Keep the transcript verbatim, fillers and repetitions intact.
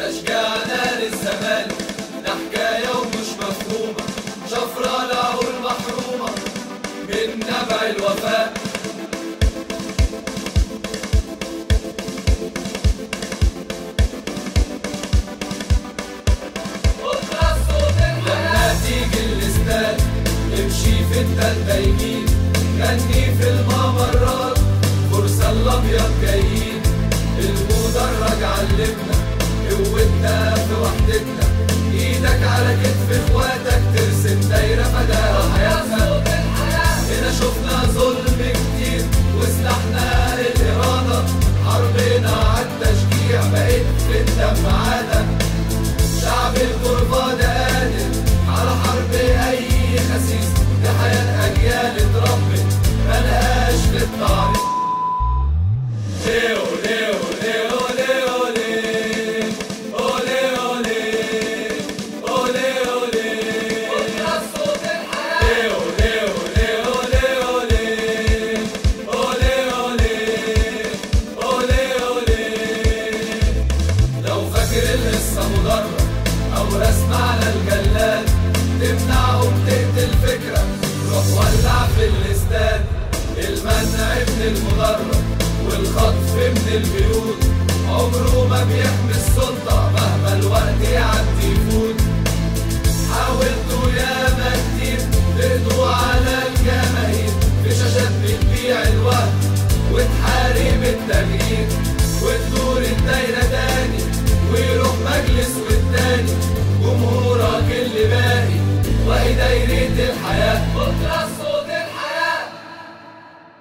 تشجيعنا للزمالك ده حكاية ومش مفهومة، شفرانة والمحرومة من نبع الوفاء. لما تيجي الاستاد نمشي في التالتة يمين، غني في الممرات فرصة الأبيض جايين. المدرج علمنا قوتنا في وحدتنا، ايدك على كتف اخواتك ترسم دايرة فداها حياتنا. هنا شفنا ظلم كتير وسلاحنا الإرادة، حربنا عالتشجيع بقت في الدم عادة. شعب الغربة ده قادر على حرب أي خسيس، دي حياة أجيال اتربت ملهاش في التعريض.